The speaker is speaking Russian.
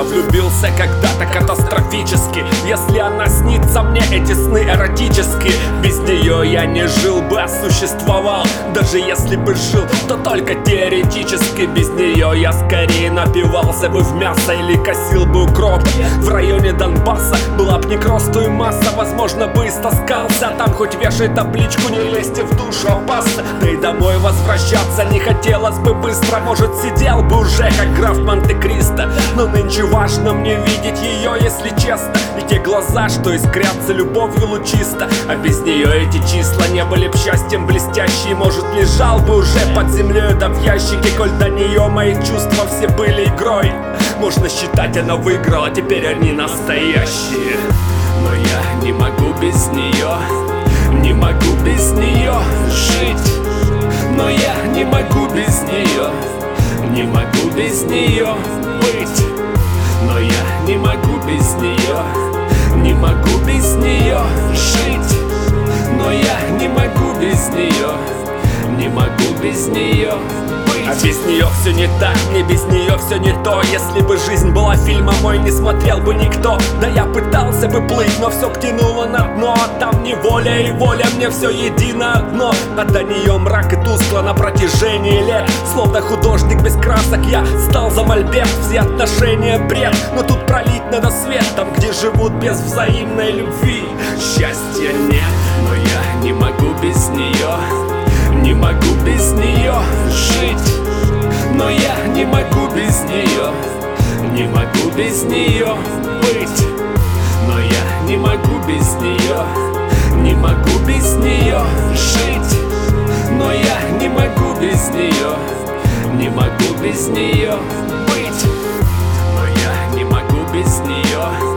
я влюбился когда-то катастрофически. Если она снится мне, эти сны эротические. Без нее я не жил бы, а существовал. Даже если бы жил, то только теоретически. Без нее я скорее напивался бы в мясо или косил бы укроп. В районе Донбасса была б не к росту и масса. Возможно бы истаскался, там хоть вешай табличку, не лезьте в душу, опасно. Да и домой возвращаться не хотелось бы быстро. Может, сидел бы уже, как граф Монте-Кристо. Но нынче важно мне видеть ее, если честно. И те глаза, что искрятся любовью лучисто. А без нее эти числа не были б счастьем блестящие. Может, лежал бы уже под землей, да в ящике. Коль до нее мои чувства все были игрой. Можно считать, она выиграла, теперь они настоящие. Но я не могу без нее, не могу без нее жить. Но я не могу без нее, не могу без нее быть. Но я не могу без нее, не могу без нее жить. Но я не могу без нее, не могу без нее быть. А без нее все не так, мне без нее все не то. Если бы жизнь была фильмом, мой не смотрел бы никто. Да я пытался бы плыть, но все тянуло на дно. А там неволя и воля, мне все едино одно. А до нее мрак и тускло на протяжении лет. Словно художник без красок, я стал за мольберт. Все отношения бред, но тут пролить надо свет. Там, где живут без взаимной любви, счастья нет. Но я не могу без нее, не могу без нее жить. Но я не могу без нее, не могу без нее быть. Но я не могу без нее, не могу без нее жить. Но я не могу без нее, не могу без нее быть. Но я не могу без нее.